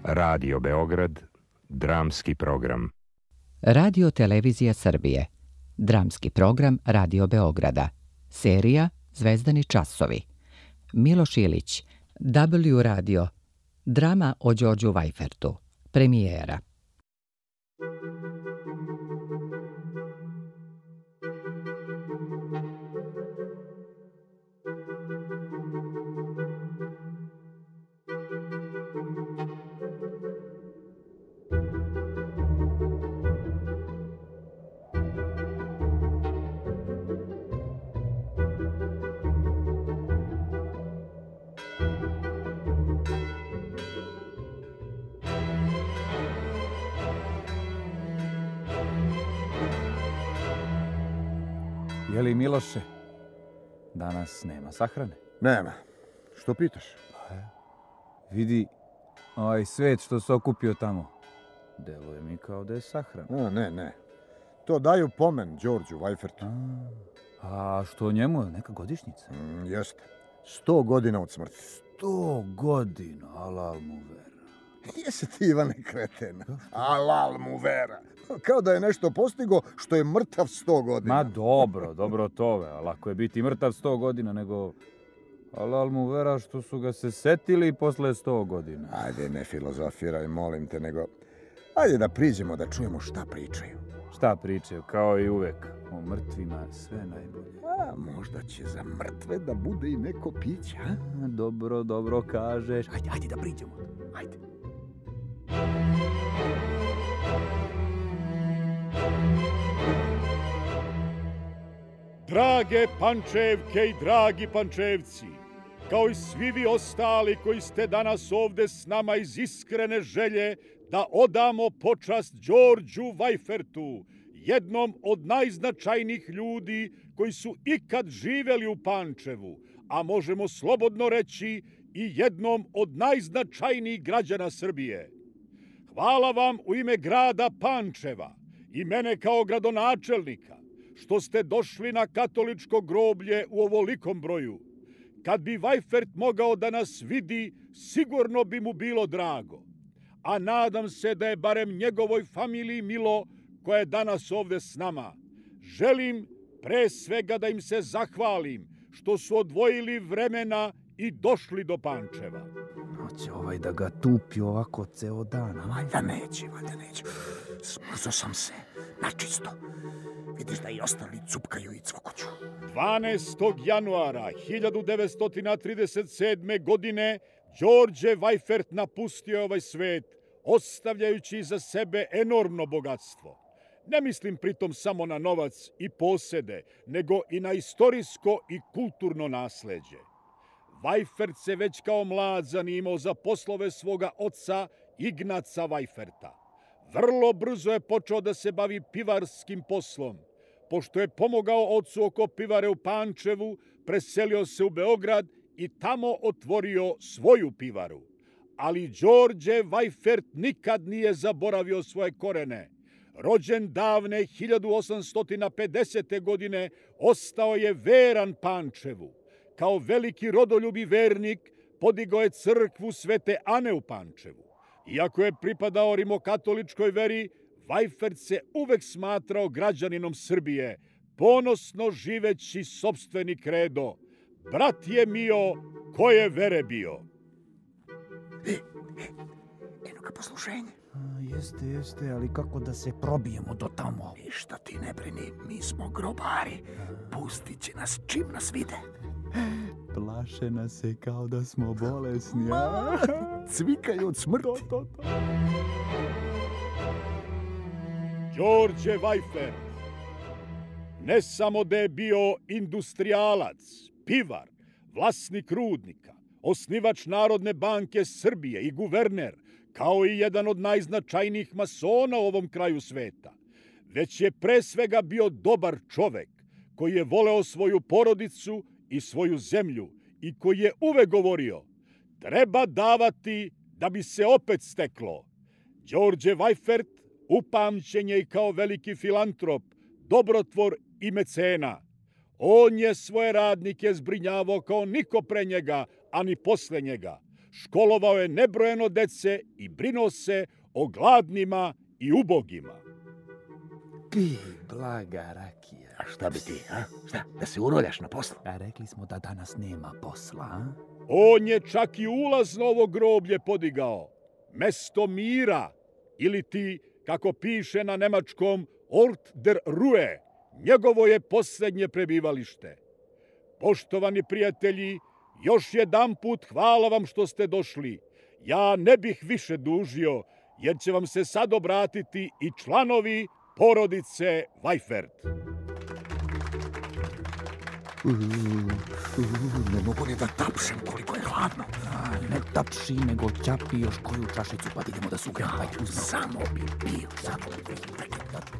Radio Beograd, dramski program. Radio Televizija Srbije, dramski program Radio Beograda, serija Zvezdani časovi. Miloš Ilić, W Radio, drama o Đorđu Vajfertu, premijera. Jeli Miloše, danas nema sahrane? Nema. Što pitaš? Vidi, ovaj svet što se okupio tamo. Deluje mi kao da je sahrana. Ne. To daju pomen Đorđu Vajfertu. A što njemu je neka godišnjica? Jeste. 100 godina od smrti. 100 godina, alal mu vera. Jesi ti, Ivane, kreten? Alal mu vera. Kao da je nešto postigo što je mrtav 100 godina. Ma dobro to, ali ako je biti mrtav 100 godina, nego alal mu vera što su ga se setili posle 100 godina. Ajde, ne filozofiraj, molim te, nego ajde da priđemo da čujemo šta pričaju. Šta pričaju, kao i uvek, o mrtvima sve najbolje. A možda će za mrtve da bude i neko piće, a? Dobro kažeš. Ajde da priđemo. Ajde. Drage Pančevke i dragi Pančevci, kao i svi vi ostali koji ste danas ovde s nama iz iskrene želje da odamo počast Đorđu Vajfertu, jednom od najznačajnijih ljudi koji su ikad živeli u Pančevu, a možemo slobodno reći i jednom od najznačajnijih građana Srbije. Hvala vam u ime grada Pančeva i mene kao gradonačelnika što ste došli na katoličko groblje u ovolikom broju. Kad bi Vajfert mogao da nas vidi, sigurno bi mu bilo drago. A nadam se da je barem njegovoj familiji milo koja je danas ovde s nama. Želim pre svega da im se zahvalim što su odvojili vremena i došli do Pančeva. Hoće ovaj da ga tupi ovako ceo dan. Valjda neće. Smrzo sam se, načisto. Vidiš da i ostali cupkaju i cvokuću. 12. januara 1937. godine Đorđe Vajfert napustio je ovaj svet, ostavljajući iza sebe enormno bogatstvo. Ne mislim pritom samo na novac i posede, nego i na istorijsko i kulturno nasleđe. Vajfert se već kao mlad zanimao za poslove svoga oca Ignaca Vajferta. Vrlo brzo je počeo da se bavi pivarskim poslom. Pošto je pomogao ocu oko pivare u Pančevu, preselio se u Beograd i tamo otvorio svoju pivaru. Ali Đorđe Vajfert nikad nije zaboravio svoje korene. Rođen davne 1850. godine, ostao je veran Pančevu. Kao veliki rodoljubi vernik, podigao je crkvu Svete Ane u Pančevu. Iako je pripadao rimokatoličkoj veri, Vajfert se uvek smatrao građaninom Srbije, ponosno živeći sopstveni kredo. Brat je mio, ko je vere bio. Eno ga poslušenje. Jeste, ali kako da se probijemo do tamo? Ništa ti ne brini, mi smo grobari. Pustit će nas čim nas vide. Plaše nas se kao da smo bolesni. Cvikaju od smrti. To. Đorđe Vajfert ne samo da je bio industrijalac, pivar, vlasnik rudnika, osnivač Narodne banke Srbije i guverner, kao i jedan od najznačajnijih masona u ovom kraju sveta, već je pre svega bio dobar čovek koji je voleo svoju porodicu i svoju zemlju i koji je uvek govorio: treba davati da bi se opet steklo. Đorđe Vajfert upamćen je i kao veliki filantrop, dobrotvor i mecena. On je svoje radnike zbrinjavao kao niko pre njega, a ni posle njega. školovao je nebrojeno dece i brinuo se o gladnima i ubogima. Pi, blaga rakija. A šta bi ti, a? Šta, da se uroljaš na poslu? A rekli smo da danas nema posla, a? On je čak i ulaz na ovo groblje podigao. Mesto mira, ili ti, kako piše na nemačkom, Ort der Ruhe, njegovo je posljednje prebivalište. Poštovani prijatelji, još jedanput hvala vam što ste došli. Ja ne bih više dužio, jer će vam se sad obratiti i članovi porodice Weifert. Ne mogu ni da tapšem koliko je hladno. Ne tapši, nego ćapi još koju čašicu, pa idemo da se ugremo. Samo bi bio, samo bi bio.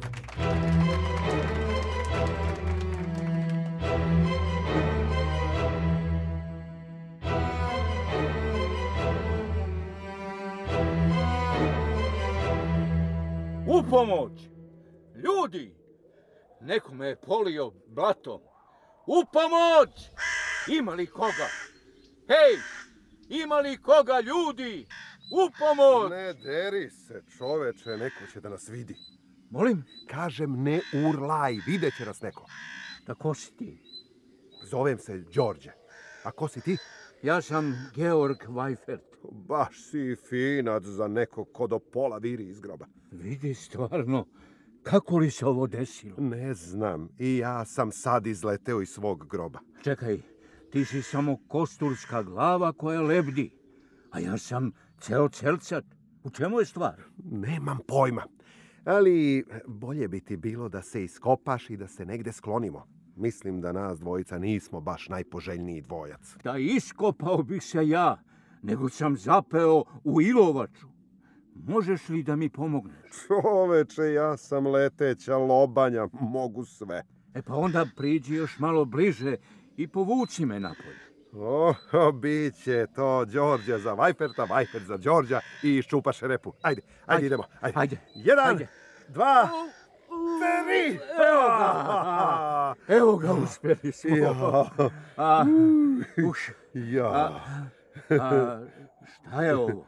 U pomoć! Ljudi! Neko me je polio blatom. U pomoć! Ima li koga? Hej! Ima li koga, ljudi? U pomoć! Ne deri se, čoveče, neko će da nas vidi. Molim? Kažem, ne urlaj, vidjet će nas neko. Da ko si ti? Zovem se Đorđe. A ko si ti? Ja sam Georg Weifert. Baš si finac za nekog ko do pola viri iz groba. Vidi stvarno, kako li se ovo desilo? Ne znam, i ja sam sad izleteo iz svog groba. Čekaj, ti si samo kosturska glava koja lebdi, a ja sam ceo celcat. U čemu je stvar? Nemam pojma, ali bolje bi ti bilo da se iskopaš i da se negde sklonimo. Mislim da nas dvojica nismo baš najpoželjniji dvojac. Da iskopao bih se ja, nego sam zapeo u ilovaču. Možeš li da mi pomogneš? Čoveče, ja sam leteća lobanja, mogu sve. E pa onda priđi još malo bliže i povuci me napolje. Bit će to Đorđe za Vajferta, Vajfert za Đorđa i iščupaš repu. Ajde, idemo. Ajde. 1, 2, 3! Evo ga, uspjeli smo. Šta je ovo?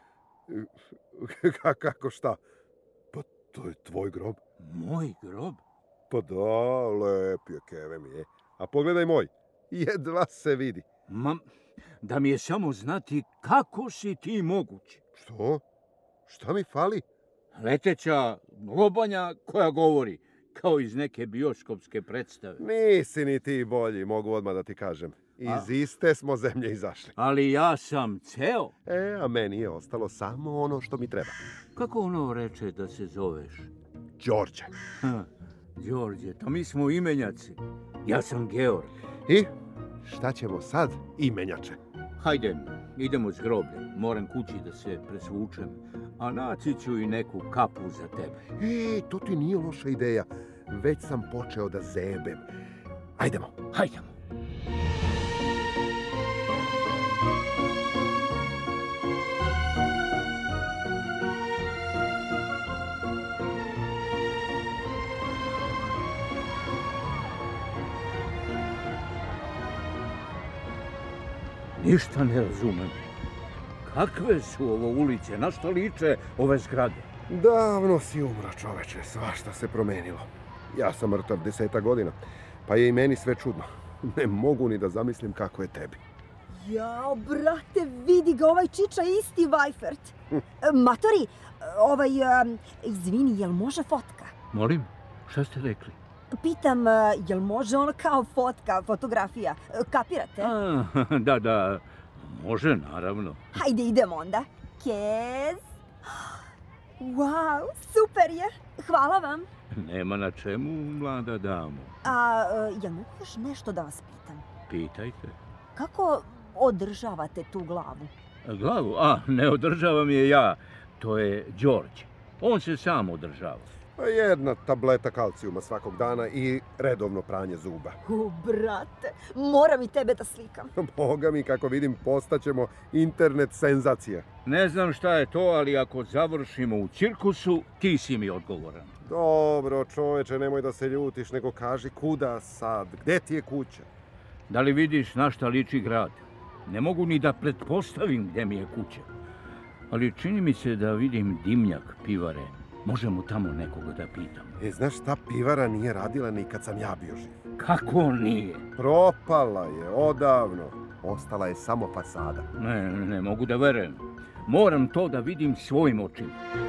Kako šta? Pa to je tvoj grob. Moj grob? Pa da, lep je, keve mi je. A pogledaj moj, jedva se vidi. Da mi je samo znati kako si ti moguć. Što? Šta mi fali? Leteća lobanja koja govori, kao iz neke bioskopske predstave. Nisi ni ti bolji, mogu odmah da ti kažem. Iz iste smo zemlje izašli. Ali ja sam ceo. A meni je ostalo samo ono što mi treba. Kako ono reče da se zoveš? Đorđe. Đorđe, to mi smo imenjaci. Ja sam Georg. I šta ćemo sad, imenjače? Hajde, idemo s grobljem. Moram kući da se presvučem. A naći ću i neku kapu za tebe. To ti nije loša ideja. Već sam počeo da zebem. Hajdemo. Ništa ne razumem. Kakve su ovo ulice? Na što liče ove zgrade? Davno si umro, čoveče. Svašta se promenilo. Ja sam mrtav 10 godina, pa je i meni sve čudno. Ne mogu ni da zamislim kako je tebi. Jao, brate, vidi ga, ovaj čiča isti Weifert. Matori, izvini, jel može fotka? Molim, šta ste rekli? Pitam, jel može ono kao fotografija, kapirate? Da, može, naravno. Hajde, idemo onda. Kez. Wow, super je. Hvala vam. Nema na čemu, mlada damo. Jel mogu još nešto da vas pitam? Pitajte. Kako održavate tu glavu? Glavu? Ne održavam je ja. To je Đorđe. On se sam održava. Jedna tableta kalcijuma svakog dana i redovno pranje zuba. Brate, moram i tebe da slikam. Boga mi, kako vidim, postaćemo internet senzacija. Ne znam šta je to, ali ako završimo u cirkusu, ti si mi odgovoran. Dobro, čoveče, nemoj da se ljutiš, nego kaži kuda sad, gde ti je kuća? Da li vidiš na šta liči grad? Ne mogu ni da pretpostavim gdje mi je kuća. Ali čini mi se da vidim dimnjak pivare. Možemo tamo nekoga da pitam. Znaš, ta pivara nije radila ni kad sam ja bio živ. Kako nije? Propala je odavno. Ostala je samo fasada. Ne mogu da verujem. Moram to da vidim svojim očima.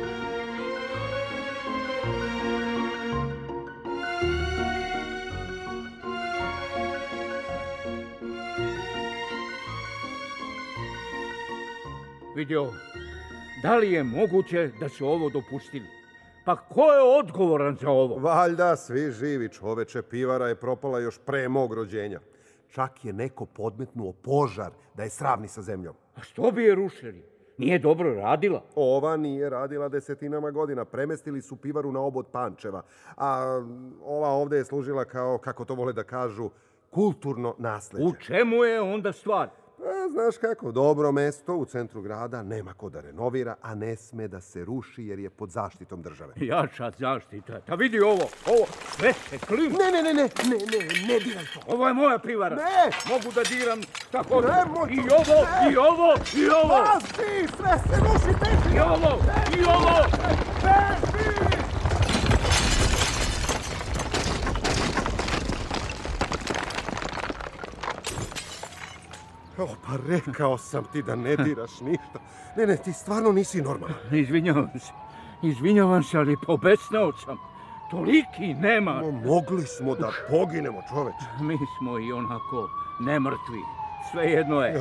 Vidi ovo. Da li je moguće da su ovo dopustili? Pa ko je odgovoran za ovo? Valjda svi živi, čoveče. Pivara je propala još pre mog rođenja. Čak je neko podmetnuo požar da je sravni sa zemljom. A što bi je rušili? Nije dobro radila? Ova nije radila desetinama godina. Premestili su pivaru na obod Pančeva. A ova ovdje je služila kao, kako to vole da kažu, kulturno nasleđe. U čemu je onda stvar? Znaš kako, dobro mesto u centru grada, nema ko da renovira, a ne sme da se ruši jer je pod zaštitom države. Jača zaštita. Ta vidi ovo, sve se klima. Ne diraj to. Ovo je moja pivara. Ne! Mogu da diram tako. Nemoj to. I ovo. Pazi, sve se ruši, beži! I ovo. Beži! Pa rekao sam ti da ne diraš ništa. Ne, ti stvarno nisi normalan. Izvinjavam se, ali pobesnao sam. Toliki nema. Mogli smo da poginemo, čoveče. Mi smo i onako nemrtvi. Svejedno je.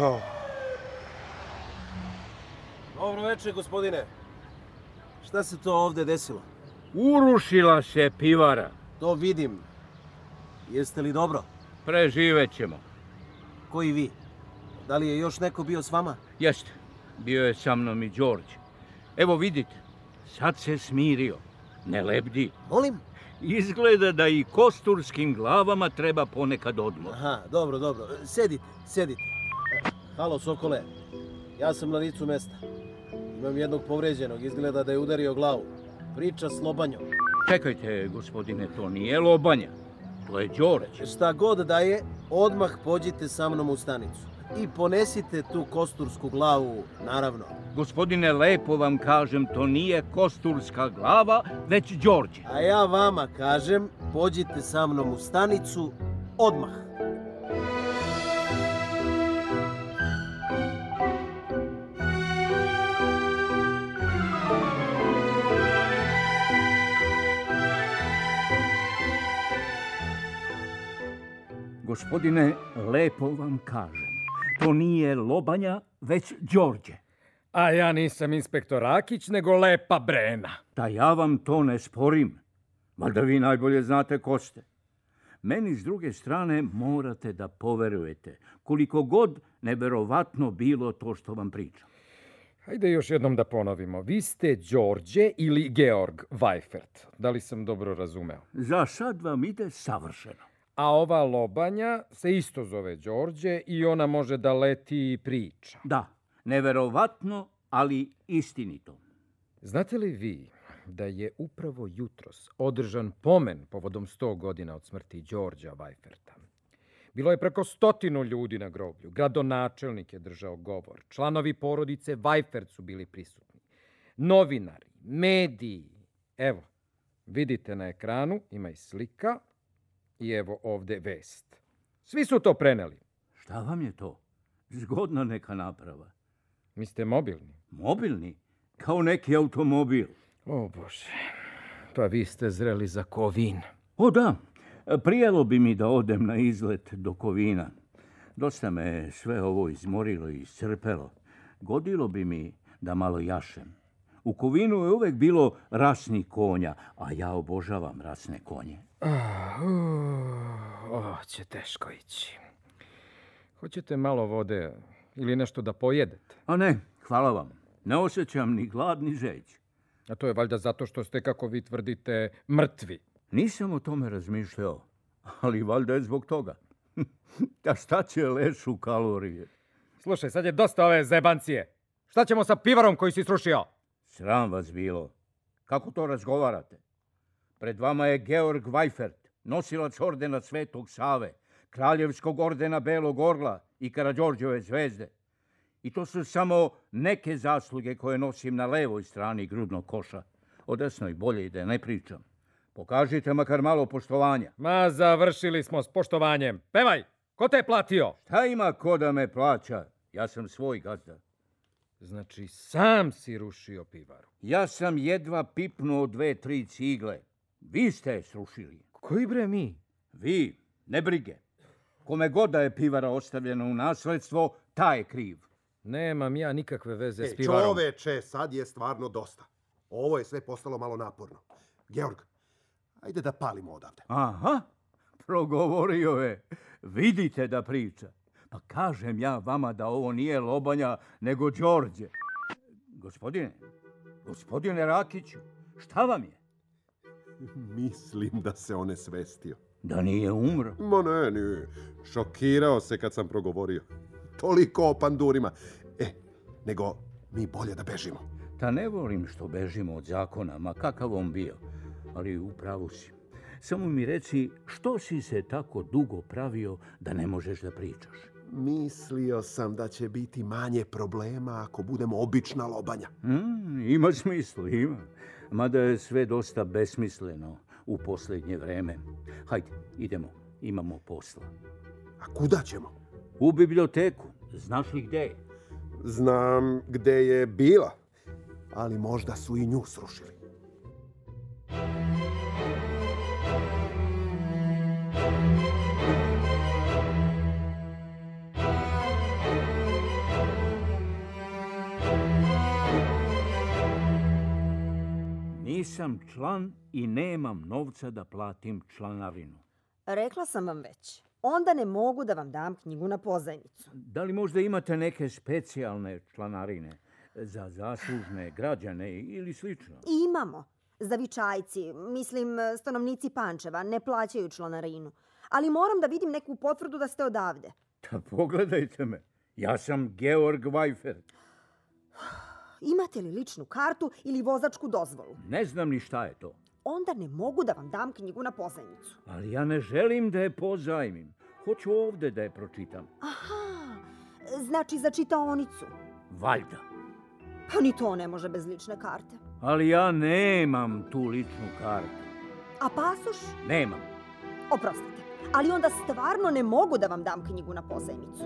Dobro večer, gospodine. Šta se to ovdje desilo? Urušila se pivara. To vidim. Jeste li dobro? Preživet ćemo. Koji vi? Da li je još neko bio s vama? Jeste. Bio je sa mnom i Đorđe. Evo vidite, sad se smirio. Ne lebdi. Molim? Izgleda da i kosturskim glavama treba ponekad odmor. Aha, dobro. Sedite. Halo, Sokole. Ja sam na licu mesta. Imam jednog povređenog. Izgleda da je udario glavu. Priča s Lobanjom. Čekajte, gospodine, to nije Lobanja. To je Đorđe. Šta god da je, odmah pođite sa mnom u stanicu. I ponesite tu kostursku glavu, naravno. Gospodine, lepo vam kažem, to nije kosturska glava, već Đorđe. A ja vama kažem, pođite sa mnom u stanicu, odmah. Gospodine, lepo vam kažem, to nije Lobanja, već Đorđe. A ja nisam inspektor Rakić, nego Lepa Brena. Da ja vam to ne sporim. Valjda vi najbolje znate ko ste. Meni s druge strane morate da poverujete, koliko god neverovatno bilo to što vam pričam. Hajde još jednom da ponovimo. Vi ste Đorđe ili Georg Weifert. Da li sam dobro razumeo? Za sad vam ide savršeno. A ova Lobanja se isto zove Đorđe i ona može da leti i priča. Da, neverovatno, ali istinito. Znate li vi da je upravo jutros održan pomen povodom 100 godina od smrti Đorđa Weiferta? Bilo je preko 100 ljudi na groblju. Gradonačelnik je držao govor. Članovi porodice Weifert su bili prisutni. Novinari, mediji. Evo, vidite na ekranu, ima i slika. I evo ovdje vest. Svi su to preneli. Šta vam je to? Zgodna neka naprava. Mi ste mobilni. Mobilni? Kao neki automobil. O Bože, pa vi ste zreli za Kovin. O da, prijelo bi mi da odem na izlet do Kovina. Dosta me sve ovo izmorilo i iscrpelo. Godilo bi mi da malo jašem. U Kovinu je uvek bilo rasnih konja, a ja obožavam rasne konje. Će teško ići. Hoćete malo vode ili nešto da pojedete? A ne, hvala vam. Ne osjećam ni glad ni žeđ. A to je valjda zato što ste, kako vi tvrdite, mrtvi. Nisam o tome razmišljao, ali valjda je zbog toga. A šta će lešu kalorije? Slušaj, sad je dosta ove zebancije. Šta ćemo sa pivarom koji si srušio? Sram vas bilo. Kako to razgovarate? Pred vama je Georg Weifert, nosilac ordena Svetog Save, Kraljevskog ordena Belog orla i Karađorđeve zvezde. I to su samo neke zasluge koje nosim na levoj strani grudnog koša. O desnoj bolje i da ne pričam. Pokažite makar malo poštovanja. Ma, završili smo s poštovanjem. Pevaj, ko te je platio? Šta ima ko da me plaća? Ja sam svoj gazda. Znači, sam si rušio pivaru. Ja sam jedva pipnuo 2-3 cigle. Vi ste je srušili. Koji bre mi? Vi, ne brige. Kome god da je pivara ostavljena u nasledstvo, taj je kriv. Nemam ja nikakve veze s pivarom. Čoveče, sad je stvarno dosta. Ovo je sve postalo malo naporno. Georg, ajde da palimo odavde. Aha, progovorio je. Vidite da priča. Pa kažem ja vama da ovo nije Lobanja, nego Đorđe. Gospodine Rakiću, šta vam je? Mislim da se on svestio. Da nije umro? Ma ne, nije. Šokirao se kad sam progovorio. Toliko o pandurima. Nego mi bolje da bežimo. Ta ne volim što bežimo od zakona, ma kakav on bio. Ali upravo si. Samo mi reci, što si se tako dugo pravio da ne možeš da pričaš? Mislio sam da će biti manje problema ako budemo obična Lobanja. Ima smisla, ima. Mada je sve dosta besmisleno u posljednje vreme. Hajde, idemo, imamo posla. A kuda ćemo? U biblioteku. Znaš li gde je? Znam gde je bila, ali možda su i nju srušili. Nisam član i nemam novca da platim članarinu. Rekla sam vam već. Onda ne mogu da vam dam knjigu na pozajmicu. Da li možda imate neke specijalne članarine za zaslužne građane ili slično? Imamo. Zavičajci, mislim stanovnici Pančeva, ne plaćaju članarinu. Ali moram da vidim neku potvrdu da ste odavde. Da pogledajte me. Ja sam Georg Weifert. Imate li ličnu kartu ili vozačku dozvolu? Ne znam ni šta je to. Onda ne mogu da vam dam knjigu na pozajmicu. Ali ja ne želim da je pozajmim. Hoću ovde da je pročitam. Aha, znači za čitaonicu. Valjda. Pa ni to ne može bez lične karte. Ali ja nemam tu ličnu kartu. A pasoš? Nemam. Oprostite, ali onda stvarno ne mogu da vam dam knjigu na pozajmicu.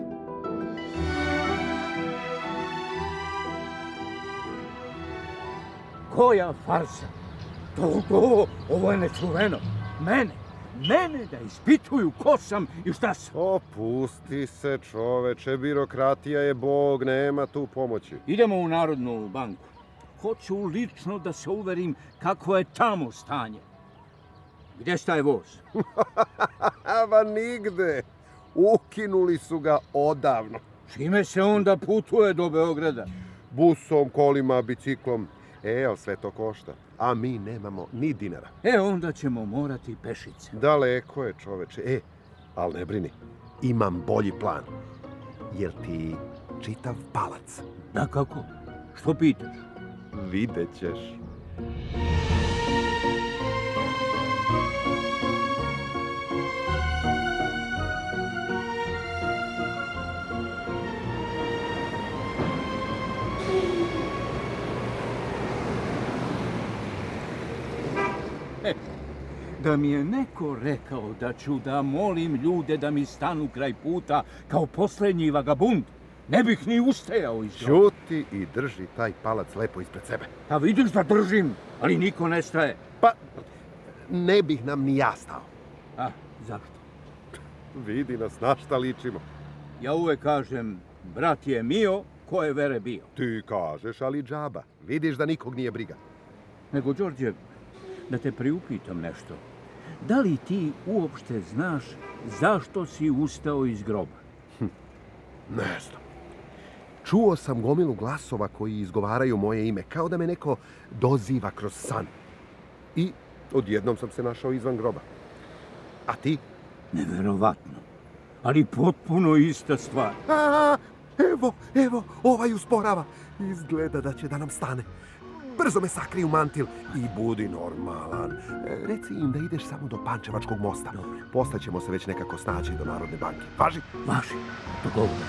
Koja farsa? Ovo je nečuveno. Mene da ispituju ko sam i šta sam. Opusti se, čoveče, birokratija je bog, nema tu pomoći. Idemo u Narodnu banku. Hoću lično da se uverim kako je tamo stanje. Gdje staje voz? Pa nigde. Ukinuli su ga odavno. Čime se onda putuje do Beograda? Busom, kolima, biciklom. Ali sve to košta. A mi nemamo ni dinara. Onda ćemo morati pešice. Daleko je, čoveče. Ali ne brini. Imam bolji plan. Jel ti čitav palac? Da, kako? Što pitaš? Vidjet ćeš. Da mi je neko rekao da ću da molim ljude da mi stanu kraj puta kao posljednji vagabund, ne bih ni ustajao iz groba. Ćuti i drži taj palac lepo ispred sebe. Pa vidiš da držim, ali niko ne staje. Pa, ne bih nam ni ja stao. A, zašto? Vidi nas, na šta ličimo. Ja uvek kažem, brat je mio, ko je vere bio. Ti kažeš, ali džaba. Vidiš da nikog nije briga. Nego, Đorđe, da te priupitam nešto. Da li ti uopšte znaš zašto si ustao iz groba? Ne znam. Čuo sam gomilu glasova koji izgovaraju moje ime, kao da me neko doziva kroz san. I odjednom sam se našao izvan groba. A ti? Neverovatno. Ali potpuno ista stvar. Evo, ovaj usporava. Izgleda da će da nam stane. Brzo me sakri u mantil i budi normalan. Reci im da ideš samo do Pančevačkog mosta. Posle ćemo se već nekako snaći do Narodne banke. Važi? Važi. Dogovoreno.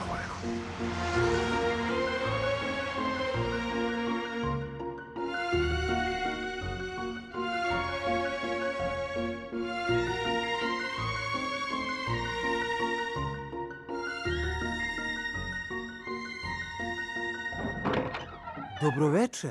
Dobroveče.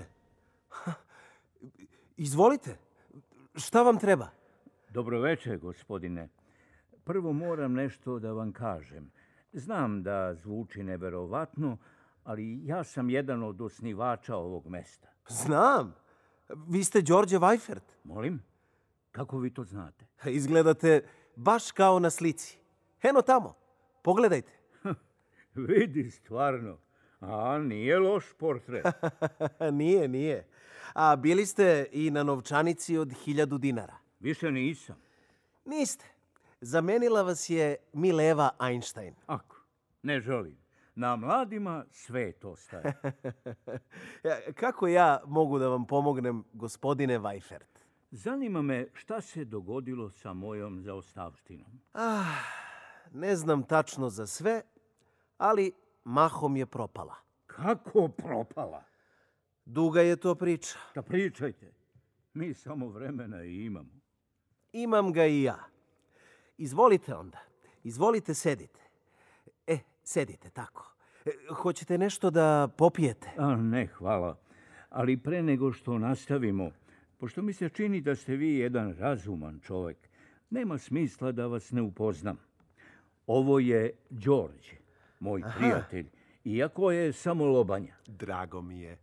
Izvolite. Šta vam treba? Dobroveče, gospodine. Prvo moram nešto da vam kažem. Znam da zvuči neverovatno, ali ja sam jedan od osnivača ovog mesta. Znam. Vi ste Đorđe Vajfert. Molim? Kako vi to znate? Izgledate baš kao na slici. Eno tamo. Pogledajte. Vidi, stvarno. A, nije loš portret. Nije. A bili ste i na novčanici od 1000 dinara. Više nisam. Niste. Zamenila vas je Mileva Einstein. Ako, ne želim. Na mladima svet ostaje. Kako ja mogu da vam pomognem, gospodine Vajfert? Zanima me šta se dogodilo sa mojom zaostavštinom. Ne znam tačno za sve, ali mahom je propala. Kako propala? Duga je to priča. Da pričajte. Mi samo vremena i imamo. Imam ga i ja. Izvolite onda. Izvolite, sedite. Sedite tako. Hoćete nešto da popijete? Ne, hvala. Ali pre nego što nastavimo, pošto mi se čini da ste vi jedan razuman čovek, nema smisla da vas ne upoznam. Ovo je Đorđe, moj prijatelj, iako je samo lobanja. Drago mi je.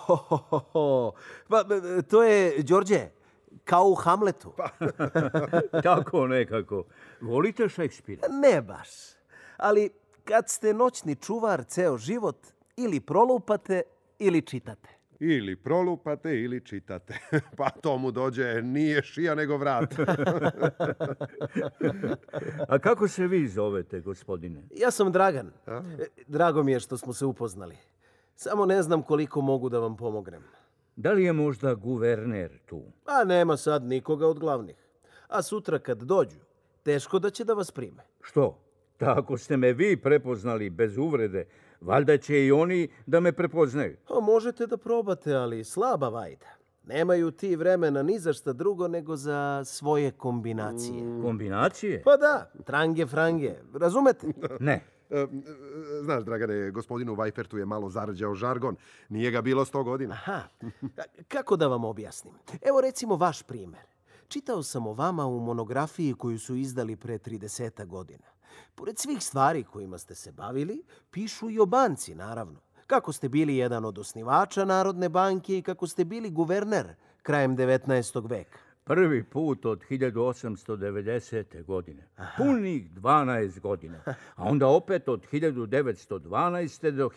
Pa, to je Đorđe, kao u Hamletu. Tako nekako. Volite Šekspira? Ne baš. Ali kad ste noćni čuvar ceo život, ili prolupate ili čitate. Ili prolupate ili čitate. Pa to mu dođe, nije šija nego vrat. A kako se vi zovete, gospodine? Ja sam Dragan. Drago mi je što smo se upoznali. Samo ne znam koliko mogu da vam pomognem. Da li je možda guverner tu? A nema sad nikoga od glavnih. A sutra kad dođu, teško da će da vas prime. Što? Tako ste me vi prepoznali bez uvrede. Valjda će i oni da me prepoznaju. Možete da probate, ali slaba vajda. Nemaju ti vremena ni za šta drugo nego za svoje kombinacije. Kombinacije? Pa da, trange frange. Razumete? Ne. Znaš, Dragane, gospodinu Vajfertu je malo zarđao žargon. Nije ga bilo 100 godina. Aha. Kako da vam objasnim? Evo recimo vaš primer. Čitao sam o vama u monografiji koju su izdali pre 30 godina. Pored svih stvari kojima ste se bavili, pišu i o banci, naravno. Kako ste bili jedan od osnivača Narodne banke i kako ste bili guverner krajem 19. veka. Prvi put od 1890. godine. Punih 12 godina. A onda opet od 1912. do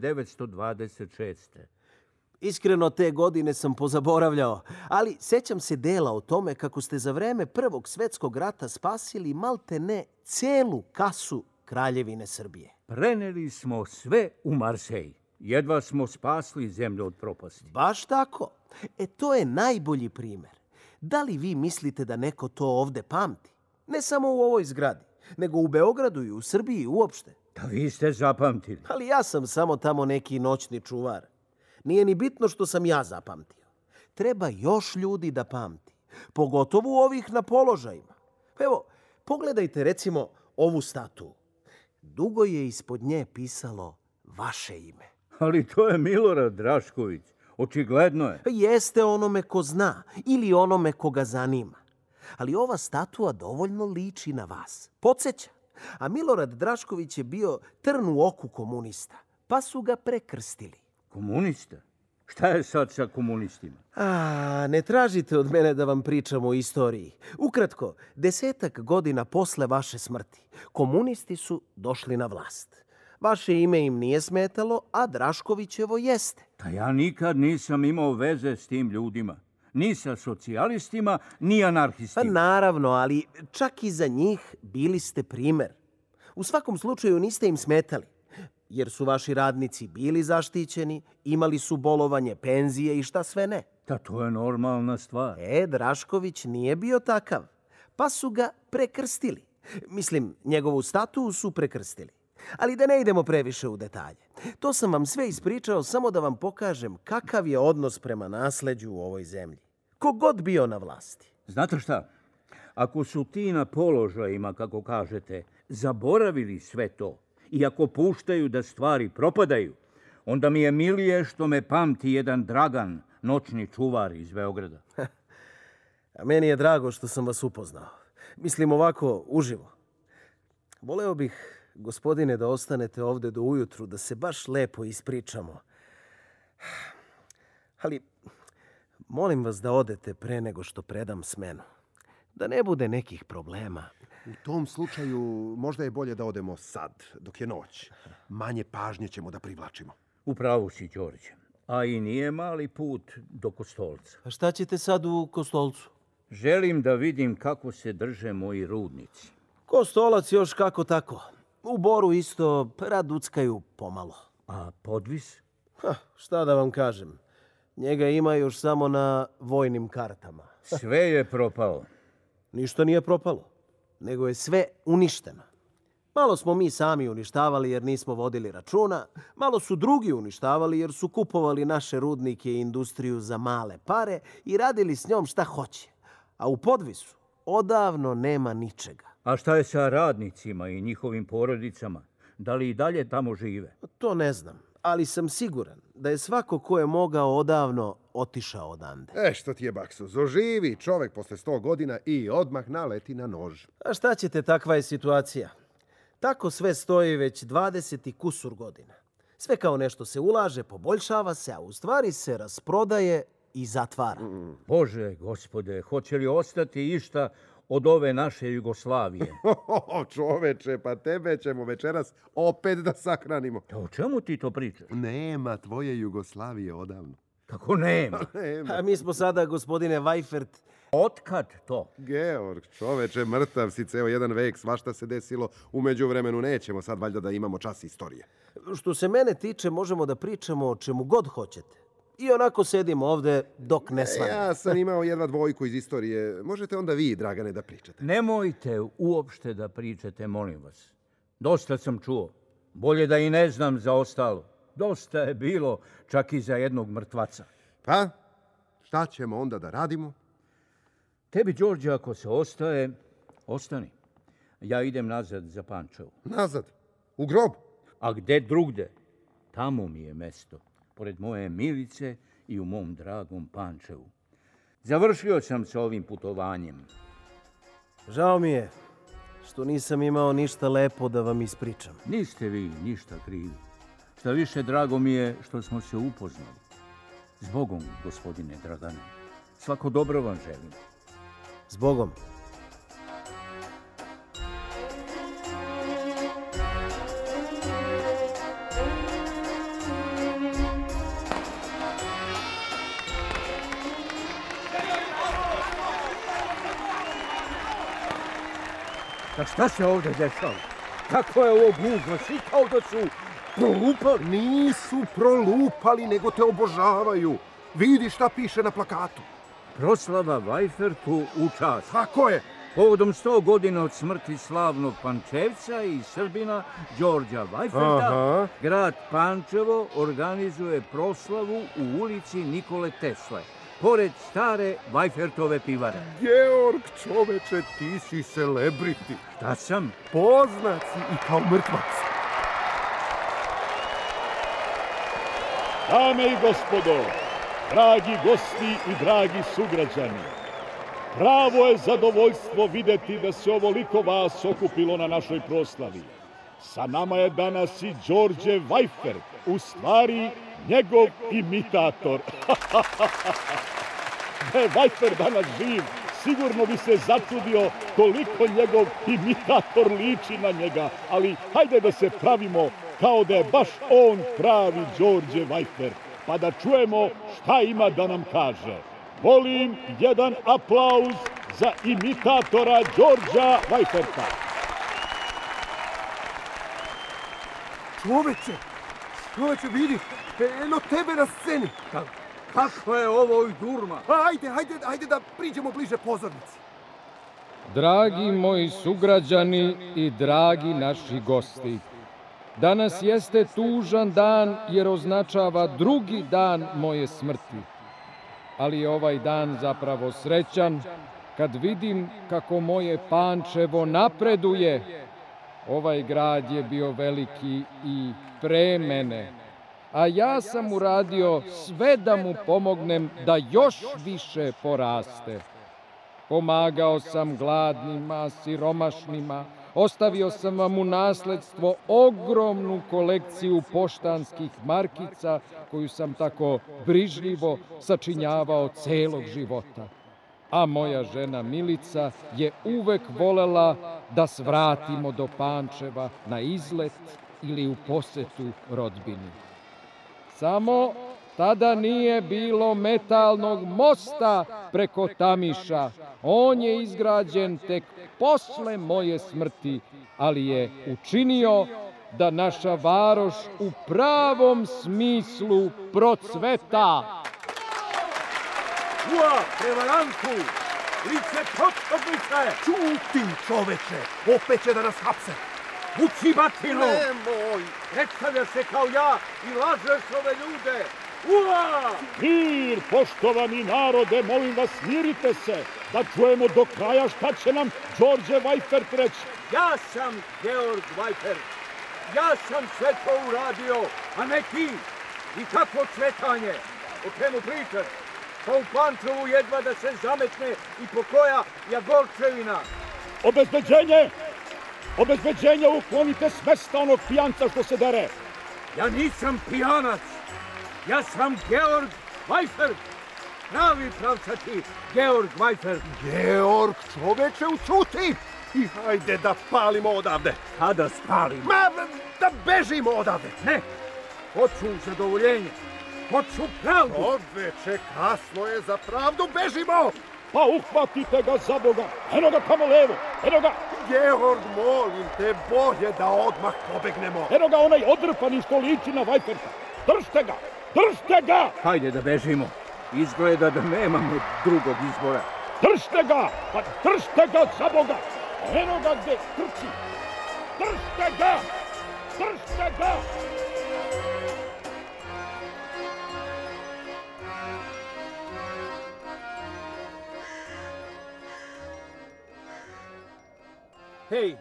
1926. Iskreno, te godine sam pozaboravljao, ali sećam se dela o tome kako ste za vreme Prvog svetskog rata spasili malte ne celu kasu Kraljevine Srbije. Preneli smo sve u Marseille. Jedva smo spasli zemlju od propasti. Baš tako. To je najbolji primer. Da li vi mislite da neko to ovde pamti? Ne samo u ovoj zgradi, nego u Beogradu i u Srbiji uopšte. Da vi ste zapamtili. Ali ja sam samo tamo neki noćni čuvar. Nije ni bitno što sam ja zapamtio. Treba još ljudi da pamti. Pogotovo ovih na položajima. Evo, pogledajte recimo ovu statu. Dugo je ispod nje pisalo vaše ime. Ali to je Milorad Drašković. Očigledno je. Jeste onome ko zna ili onome ko ga zanima. Ali ova statua dovoljno liči na vas. Podseća. A Milorad Drašković je bio trn u oku komunista. Pa su ga prekrstili. Komunista? Šta je sad sa komunistima? Ne tražite od mene da vam pričam o istoriji. Ukratko, 10 godina posle vaše smrti, komunisti su došli na vlast. Vaše ime im nije smetalo, a Draškovićevo jeste. Da ja nikad nisam imao veze s tim ljudima. Ni sa socijalistima, ni anarhistima. Pa naravno, ali čak i za njih bili ste primer. U svakom slučaju niste im smetali. jer su vaši radnici bili zaštićeni, imali su bolovanje, penzije i šta sve ne. Da, to je normalna stvar. Drašković nije bio takav, pa su ga prekrstili. Mislim, njegovu statu su prekrstili. Ali da ne idemo previše u detalje. To sam vam sve ispričao samo da vam pokažem kakav je odnos prema nasleđu u ovoj zemlji. Kogod bio na vlasti. Znate šta? Ako su ti na položajima, kako kažete, zaboravili sve to i ako puštaju da stvari propadaju, onda mi je milije što me pamti jedan Dragan, noćni čuvar iz Beograda. A meni je drago što sam vas upoznao. Mislim ovako, uživo. Voleo bih, gospodine, da ostanete ovde do ujutru, da se baš lepo ispričamo. Ali molim vas da odete pre nego što predam smenu. Da ne bude nekih problema. U tom slučaju možda je bolje da odemo sad, dok je noć. Manje pažnje ćemo da privlačimo. Upravo si, Đorđe. A i nije mali put do Kostolca. A šta ćete sad u Kostolcu? Želim da vidim kako se drže moji rudnici. Kostolac još kako tako. U Boru isto raduckaju pomalo. A Podvis? Šta da vam kažem? Njega ima još samo na vojnim kartama. Sve je propalo. Ništa nije propalo, nego je sve uništeno. Malo smo mi sami uništavali jer nismo vodili računa, malo su drugi uništavali jer su kupovali naše rudnike i industriju za male pare i radili s njom šta hoće. A u Podvisu odavno nema ničega. A šta je sa radnicima i njihovim porodicama? Da li i dalje tamo žive? To ne znam, ali sam siguran da je svako ko je mogao odavno otišao odande. Što ti je, Bakso, zoživi čovek posle 100 godina i odmah naleti na nož. A šta ćete, takva je situacija. Tako sve stoji već 20 i kusur godina. Sve kao nešto se ulaže, poboljšava se, a u stvari se rasprodaje i zatvara. Bože, gospode, hoće li ostati išta od ove naše Jugoslavije? Čoveče, pa tebe ćemo večeras opet da sahranimo. O čemu ti to pričaš? Nema tvoje Jugoslavije odavno. Kako nema? A mi smo sada, gospodine Vajfert... Otkad to? Georg, čoveče, mrtav si ceo jedan vek, svašta se desilo. U međuvremenu nećemo sad valjda da imamo čas istorije. Što se mene tiče, možemo da pričamo o čemu god hoćete. I onako sedimo ovde dok ne svane. Ja sam imao jedva dvojku iz istorije. Možete onda vi, Dragane, da pričate. Nemojte uopšte da pričate, molim vas. Dosta sam čuo. Bolje da i ne znam za ostalo. Dosta je bilo čak i za jednog mrtvaca. Pa, šta ćemo onda da radimo? Tebi, Đorđe, ako se ostaje, ostani. Ja idem nazad za Pančevo. Nazad? U grob? A gde drugde? Tamo mi je mesto. Pored moje Milice i u mom dragom Pančevu. Završio sam sa ovim putovanjem. Žao mi je što nisam imao ništa lepo da vam ispričam. Niste vi ništa krivi. Šta više, drago mi je što smo se upoznali. Zbogom, gospodine Dragane. Svako dobro vam želim. Zbogom. Da šta se ovdje dešava? Kako je ovo gužva? Svi kao da su prolupali. Nisu prolupali, nego te obožavaju. Vidi šta piše na plakatu. Proslava Vajfertu u čast. Tako je. Povodom 100 godina od smrti slavnog Pančevca i Srbina Đorđa Vajferta, grad Pančevo organizuje proslavu u ulici Nikole Tesle, pored stare Vajfertove pivare. Georg, čoveče, ti si celebrity. Šta sam? Poznat si i kao mrtvac. Dame i gospodo, dragi gosti i dragi sugrađani, pravo je zadovoljstvo videti da se ovoliko vas okupilo na našoj proslavi. Sa nama je danas i Đorđe Vajfert, u stvari njegov imitator. Da je Vajfert danas živ, sigurno bi se začudio koliko njegov imitator liči na njega, ali hajde da se pravimo kao da je baš on pravi Đorđe Vajfert, pa da čujemo šta ima da nam kaže. Molim jedan aplauz za imitatora Đorđa Vajferta. Čoveče, vidi, eno tebe na sceni. Kako je ovo i durma? Ajde da priđemo bliže pozornici. Dragi moji sugrađani i dragi naši gosti, danas jeste tužan dan jer označava drugi dan moje smrti. Ali je ovaj dan zapravo srećan kad vidim kako moje Pančevo napreduje. Ovaj grad je bio veliki i pre mene, a ja sam uradio sve da mu pomognem da još više poraste. Pomagao sam gladnima, siromašnima, ostavio sam vam u nasledstvo ogromnu kolekciju poštanskih markica koju sam tako brižljivo sačinjavao celog života. A moja žena Milica je uvek volela da svratimo do Pančeva na izlet ili u posetu rodbini. Samo tada nije bilo metalnog mosta preko Tamiša. On je izgrađen tek posle moje smrti, ali je učinio da naša varoš u pravom smislu procveta. Ua, prevaranku! Lice pothodnice! Čuti, čoveče, opet će da nas hapse. Uči batinu! Nemoj! Predstavljaš se kao ja i lažeš ove ljude! Ua! Mir, poštovani narode, molim vas, smirite se, da čujemo do kraja šta će nam Đorđe Vajfert reći. Ja sam Georg Vajfert. Ja sam sve to uradio, a ne ti. I kako cvetanje? O čemu pričaš? Pa u Pančevu jedva da se zametne i pokoja Jagorčevina. Obezbeđenje! Obezbeđenje, uklonite s mesta onog pijanca što se dere. Ja nisam pijanac. Ja sam Georg Vajfert. Pravi pravcati Georg Vajfert. Georg, čoveče, ućuti! I hajde da palimo odavde. Kada spalimo? Da bežimo odavde. Ne, hoću zadovoljenje. Hoću pravdu. Čoveče, kasno je za pravdu, bežimo! Pa uhvatite ga za Boga. Eno ga tamo levo, eno ga. Georg, molim te, bolje da odmah pobegnemo. Eno ga onaj odrpani što liči na Vajferta. Držte ga, držte ga! Hajde da bežimo. Izgleda da nemamo drugog izbora. Držte ga, pa držte ga za Boga. Eno ga gde trči. Držte ga, držte ga! Hej,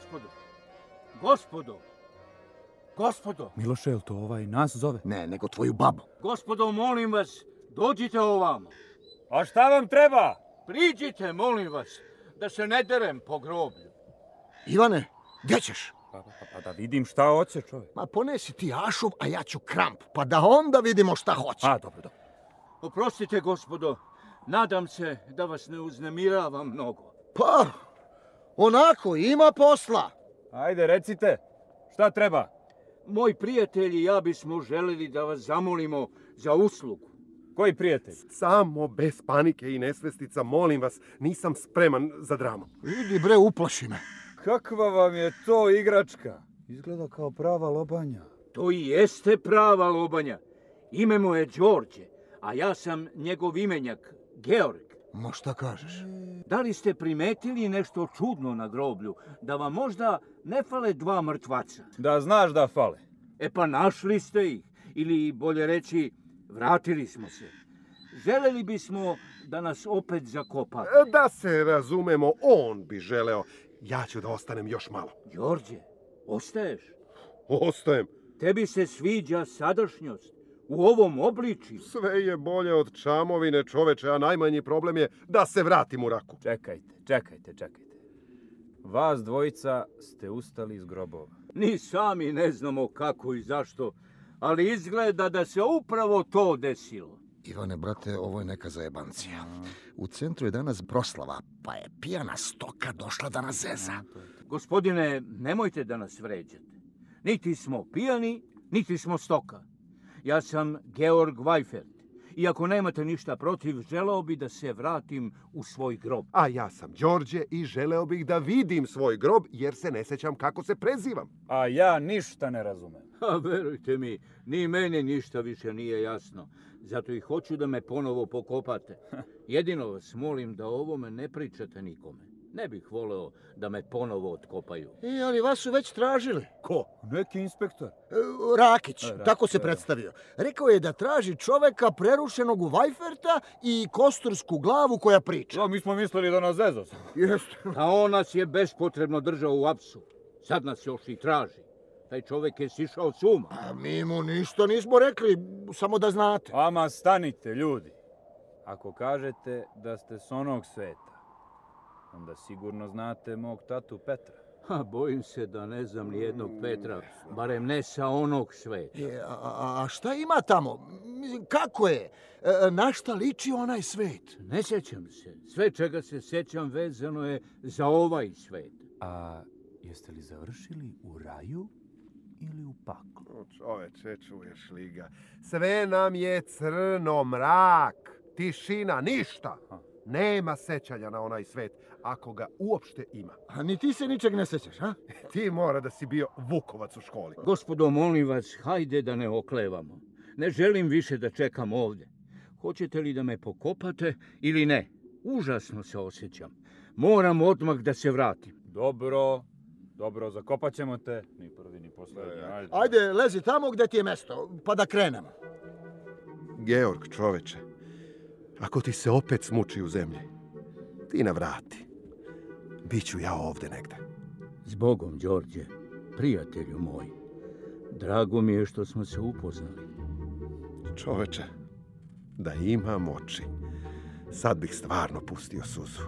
gospodo! Miloše, jel to ovaj nas zove? Ne, nego tvoju babu. Gospodo, molim vas, dođite ovamo. A šta vam treba? Priđite, molim vas, da se ne derem po groblju. Ivane, gdje ćeš? Pa da vidim šta hoće čovjek. Ma ponesi ti ašov, a ja ću kramp, pa da onda vidimo šta hoće. A, dobro. Oprostite, gospodo, nadam se da vas ne uznemiravam mnogo. Pa, onako, ima posla. Ajde, recite, šta treba? Moji prijatelji i ja bismo želeli da vas zamolimo za uslugu. Koji prijatelj? Samo bez panike i nesvestica, molim vas, nisam spreman za dramu. Vidi bre, uplaši me. Kakva vam je to igračka? Izgleda kao prava lobanja. To i jeste prava lobanja. Ime mu je Đorđe, a ja sam njegov imenjak, Georg. Ma šta kažeš? Da li ste primetili nešto čudno na groblju? Da vam možda ne fale dva mrtvaca? Da znaš da fale. E pa našli ste ih. Ili bolje reći, vratili smo se. Želeli bismo da nas opet zakopate. Da se razumemo, on bi želeo. Ja ću da ostanem još malo. Đorđe, ostaješ? Ostajem. Tebi se sviđa sadašnjost? U ovom obličju? Sve je bolje od čamovine, čoveče, a najmanji problem je da se vratim u Raku. Čekajte. Vas dvojica ste ustali iz grobova. Ni sami ne znamo kako i zašto, ali izgleda da se upravo to desilo. Ivane, brate, ovo je neka zajebancija. U centru je danas proslava, pa je pijana stoka došla da nas zeza. Gospodine, nemojte da nas vređate. Niti smo pijani, niti smo stoka. Ja sam Georg Vajfert I ako nemate ništa protiv, želeo bi da se vratim u svoj grob. A ja sam Đorđe i želeo bih da vidim svoj grob, jer se ne sećam kako se prezivam. A ja ništa ne razumem. A verujte mi, ni meni ništa više nije jasno. Zato i hoću da me ponovo pokopate. Jedino vas molim da o ovome ne pričate nikome. Ne bih voleo da me ponovo otkopaju. Ali vas su već tražili. Ko? Neki inspektor? Rakić, tako se predstavio. Rekao je da traži čoveka prerušenog u Vajferta i kostursku glavu koja priča. Mi smo mislili da nas zezo. Jeste. A on nas je bespotrebno držao u apsu. Sad nas još i traži. Taj čovek je sišao s uma. A mi mu ništa nismo rekli, samo da znate. Ama stanite, ljudi. Ako kažete da ste s onog sveta, onda sigurno znate mog tatu Petra. Bojim se da ne znam ni jednog Petra, barem ne sa onog sveta. A šta ima tamo? Kako je? Na šta liči onaj svet? Ne sjećam se. Sve čega se sjećam vezano je za ovaj svet. A jeste li završili u raju ili u paklu? Čoveče, čuješ li ga? Sve nam je crno, mrak, tišina, ništa. Nema sećanja na onaj svet, ako ga uopšte ima. A ni ti se ničeg ne sećaš, a? Ti mora da si bio Vukovac u školi. Gospodo, molim vas, hajde da ne oklevamo. Ne želim više da čekam ovdje. Hoćete li da me pokopate ili ne? Užasno se osjećam. Moram odmah da se vratim. Dobro, zakopat ćemo te. Ni prvi, ni poslednji. Ajde, lezi tamo gde ti je mesto, pa da krenemo. Georg, čoveče, ako ti se opet smuči u zemlji, ti navrati. Biću ja ovde negde. Zbogom, Đorđe, prijatelju moj. Drago mi je što smo se upoznali. Čoveče, da imam oči, sad bih stvarno pustio suzu.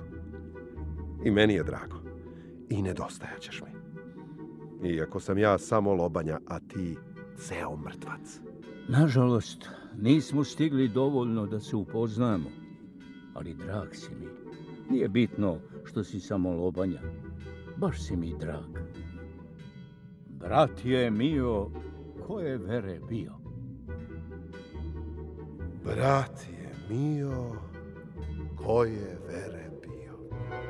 I meni je drago. I nedostajaćeš mi. Iako sam ja samo lobanja, a ti ceo mrtvac. Nažalost, nismo stigli dovoljno da se upoznamo. Ali drag si mi. Nije bitno što si samo lobanja. Baš si mi drag. Brat je mio, ko je vere bio. Brat je mio, ko je vere bio.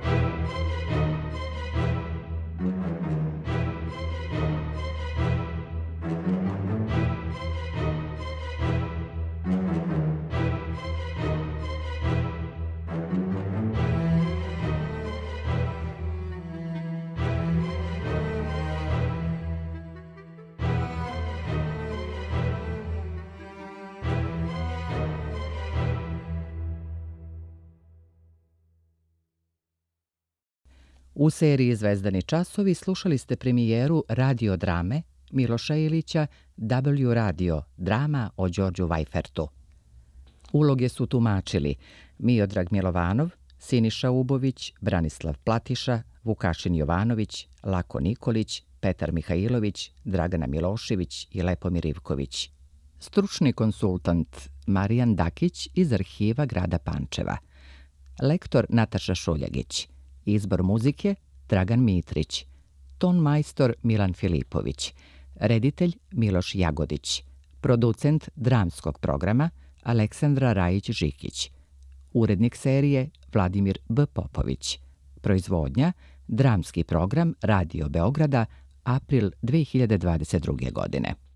U seriji Zvezdani časovi slušali ste premijeru radiodrame Miloša Ilića W Radio, drama o Đorđu Vajfertu. Uloge su tumačili Miodrag Milovanov, Siniša Ubović, Branislav Platiša, Vukašin Jovanović, Lako Nikolić, Petar Mihajlović, Dragana Milošević i Lepomir Ivković. Stručni konsultant Marijan Dakić iz arhiva grada Pančeva. Lektor Nataša Šuljagić. Izbor muzike Dragan Mitrić. Ton majstor Milan Filipović. Reditelj Miloš Jagodić. Producent dramskog programa Aleksandra Rajić-Žikić. Urednik serije Vladimir B. Popović. Proizvodnja Dramski program Radio Beograda, april 2022. godine.